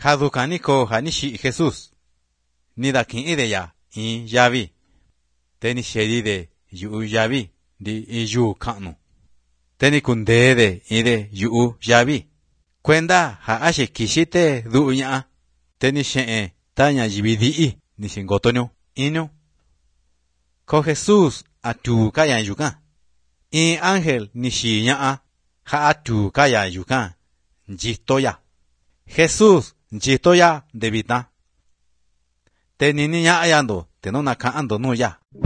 Jadukanico janishi Jesús. Nida kin ide ya in yavi. Teni shedi de yu yavi di yu kanu. Teni kunde de ide yu yavi. Kwenda ha ashe kishite du nya. Teni she'e tanya yibidi ni shingotonyo inyo. Ko Jesús atu kaya yukan. In ángel nishi nya ha atu kaya yukan. Njitoya. Jesús njitoya debita. Te nini nya ayando te no naka ando no ya.